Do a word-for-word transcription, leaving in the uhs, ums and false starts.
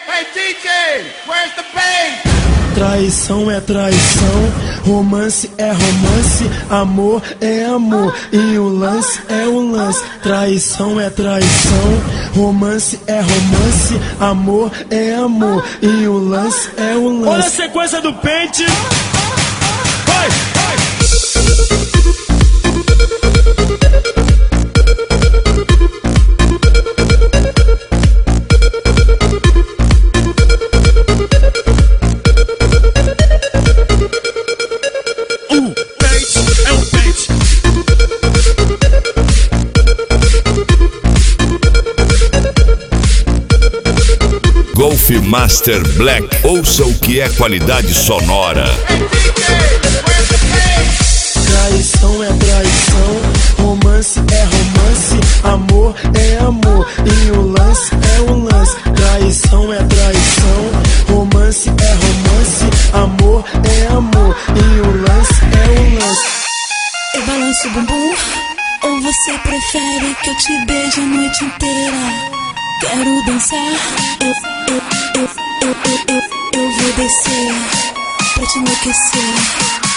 Hey D J, where's the bass? Traição é traição, romance é romance, amor é amor, e o lance é o lance. Traição é traição, romance é romance, amor é amor, e o lance é o lance. Olha a sequência do pente. Vai, vai. Golf Master Black, ouça o que é qualidade sonora. Traição é traição, romance é romance, amor é amor, e o lance é o lance. Traição é traição, romance é romance, amor é amor, e o lance é o lance. Eu balanço o bumbum, ou você prefere que eu te beije a noite inteira? Quero dançar, eu, eu, eu, eu, eu, eu, eu vou descer pra te enlouquecer.